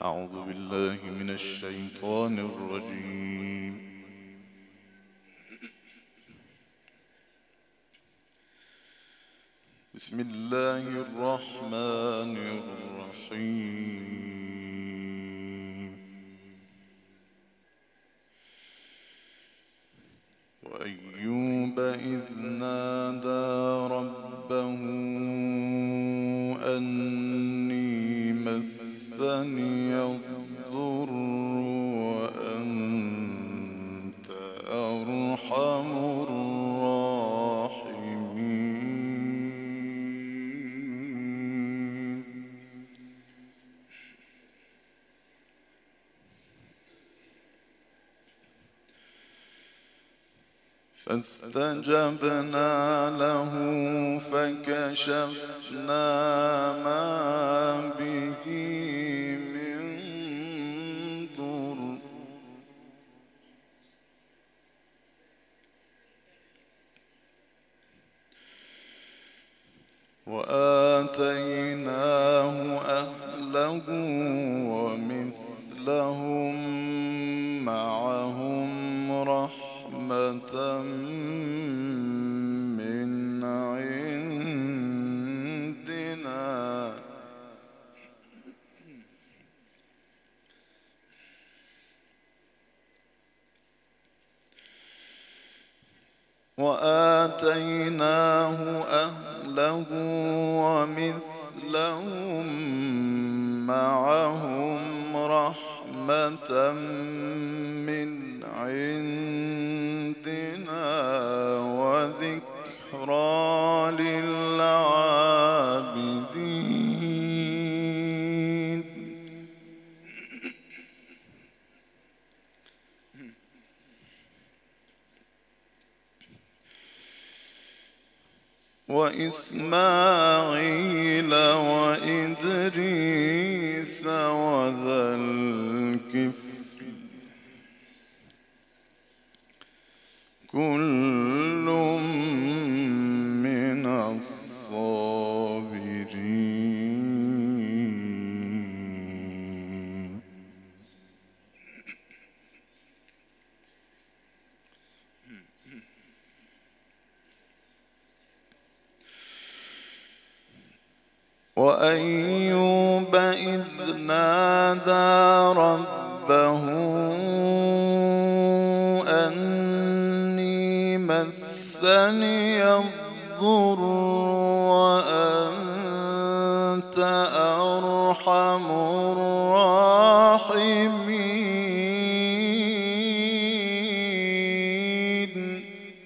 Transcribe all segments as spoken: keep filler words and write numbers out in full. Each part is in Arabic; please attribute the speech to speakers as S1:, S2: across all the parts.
S1: أعوذ بالله من الشيطان الرجيم. بسم الله الرحمن الرحيم. وأيوب إذ نادى ربه أني مسني الضر وأنت أرحم الراحمين. فاستجبنا له فكشفنا ما به من ضر وآتيناه أهله ومثلهم معهم رحمة من عندنا وآتيناه أهله ومثلهم معهم رحمة من عندنا وذكرى للعابدين. وإسماعيل وإدريس وذا الكفل كل من الصابرين. وأيوب إذ نادى ربه أني مسني الضر وأنت أرحم الراحمين.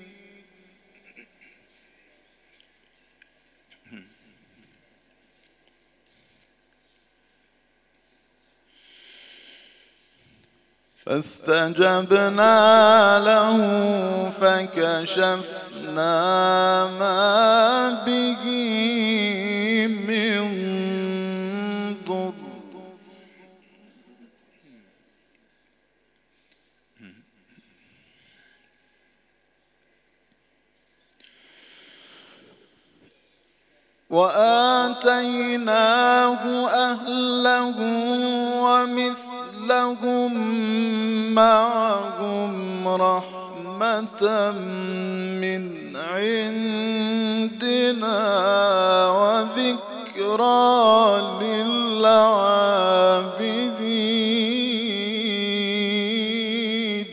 S1: فاستجبنا له فكشفنا ما به من ضر وآتيناه أهله ومثلهم معهم رحمة من عندنا وذكرى للعابدين.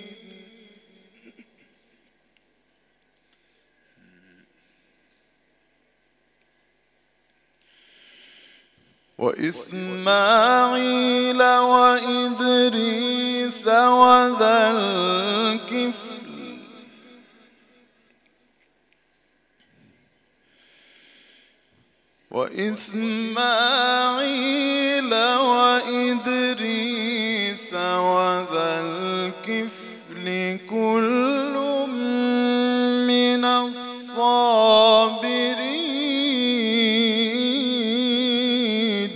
S1: وإسماعيل وإدريس وذا الكفل وإسماعيل وإدريس وذا الكفل كل من الصابرين.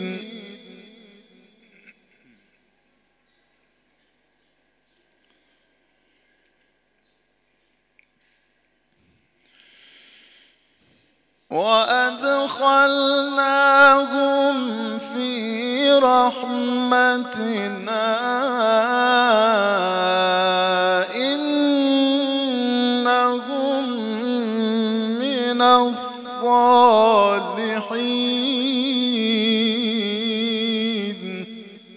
S1: وأدخلناهم في برحمتنا إنهم من الصالحين.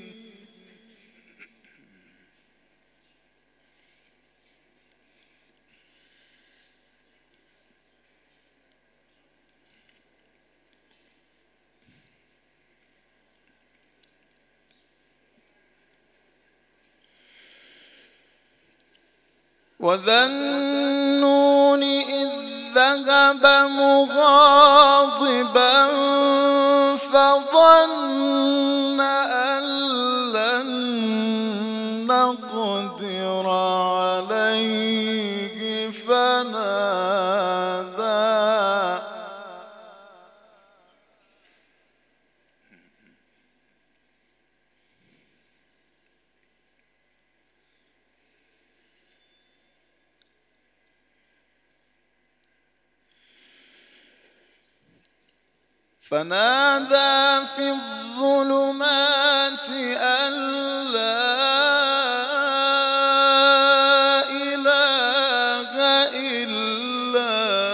S1: وذا النون إذ ذهب مغاضبا فظن أن لن نقدر عليه فنادى فنادى في الظلمات أن لا إله إلا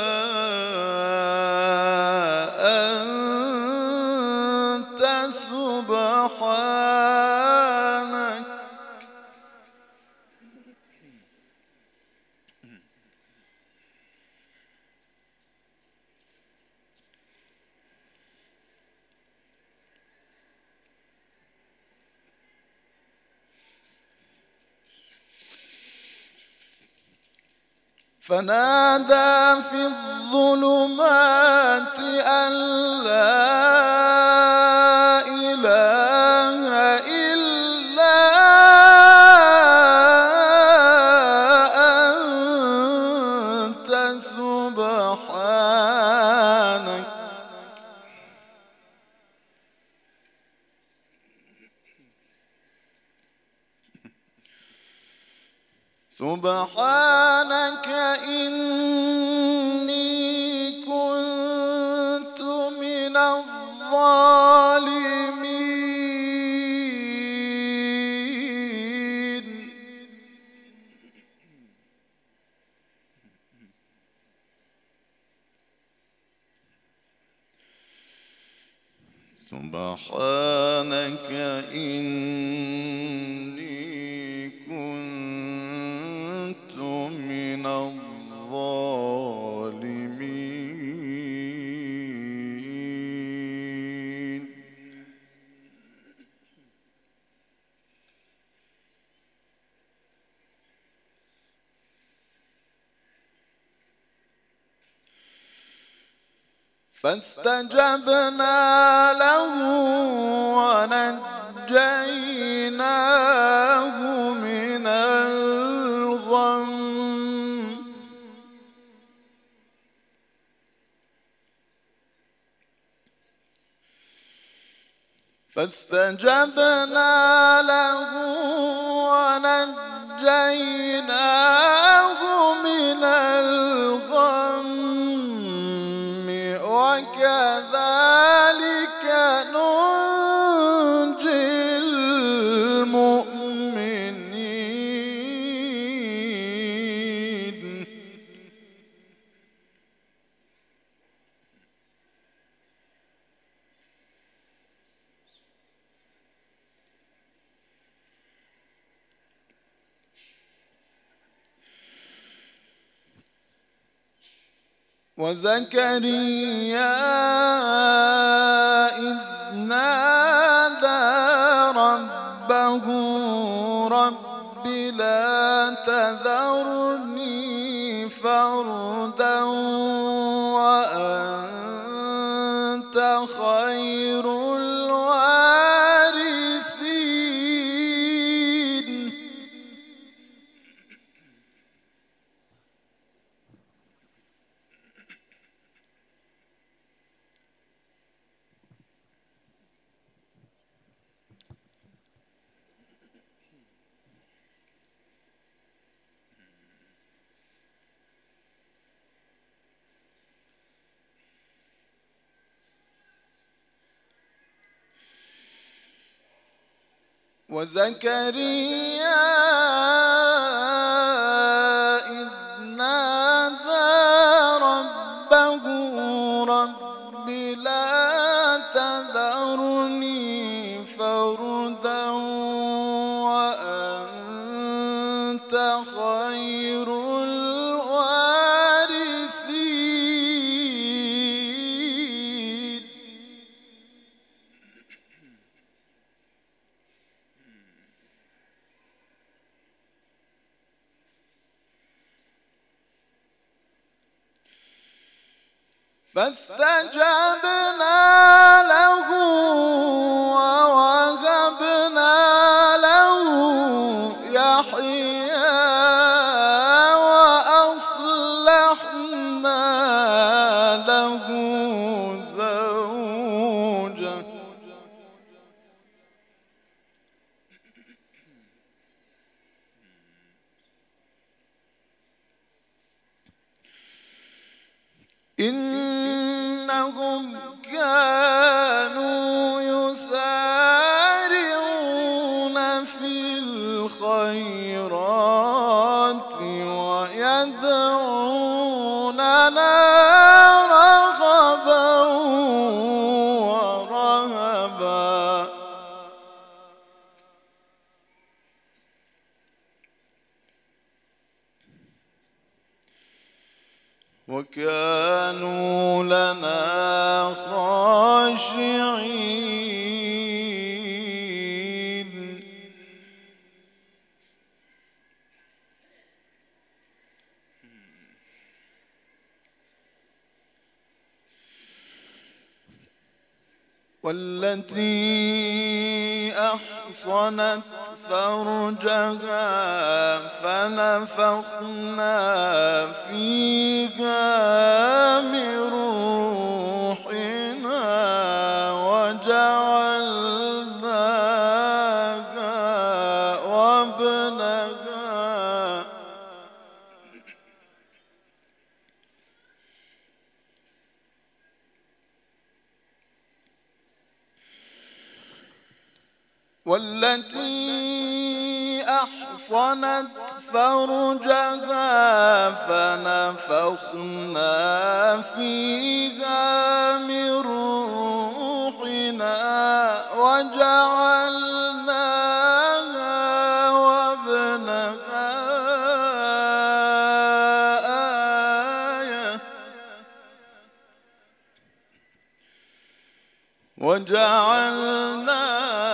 S1: أنت سبحانك فنادى في الظلمات أن لا إله إلا أنت سبحانك سبحانك إني كنت من الظالمين. سبحانك إني كنت من الظالمين. فاستجبنا له ونجيناه من الغم فاستجبنا له ونجيناه من الغم وكذلك ننجي المؤمنين. وزكريا إذ نادى ربه رب لا تذرني فردا وأنت خير الوارثين. وزكريا إذ نادى ربه رب لا تذرني فردا وأنت خير الوارثين. فاستجبنا له ووهبنا له يحيى وأصلحنا له زوجه إنهم كانوا يسارعون في الخيرات ويدعوننا رغبا ورهبا وكانوا لنا خاشعين. والتي أحصنت فرجها فنفخنا فيها من روحنا وجعلناها وابنها والتي أحصنت فرجها فنفخنا فيها من روحنا وجعلناها وابنها آية وجعلناها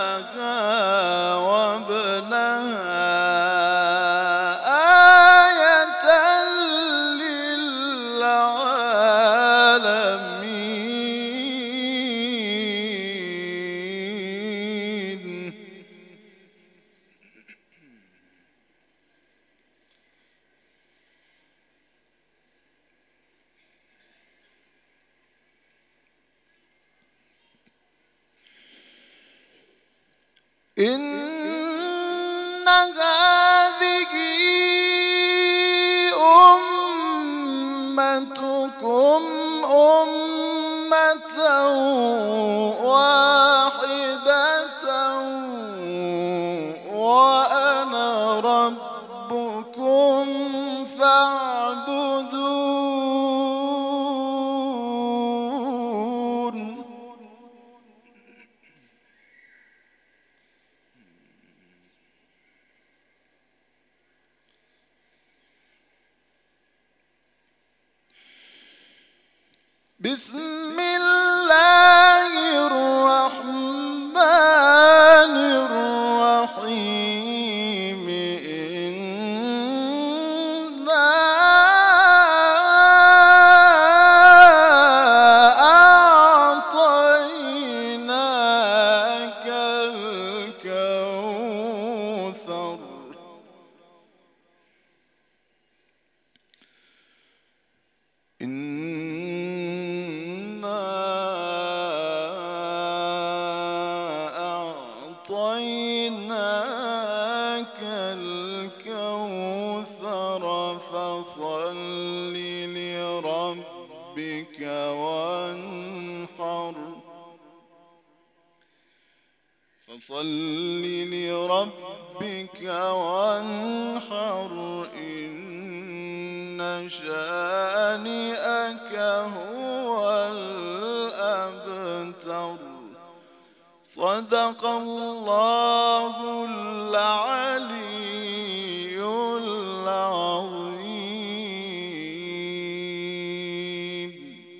S1: إن هذه أمتكم أمة واحدة وأنا ربكم فاعبدون. بسم الله الرحمن الرحيم. إنا أعطيناك الكوثر. أعطيناك الكوثر فصل لربك وانحر فصل لربك لربك وانحر إن شانئك هو الأبتر. صدق الله العلي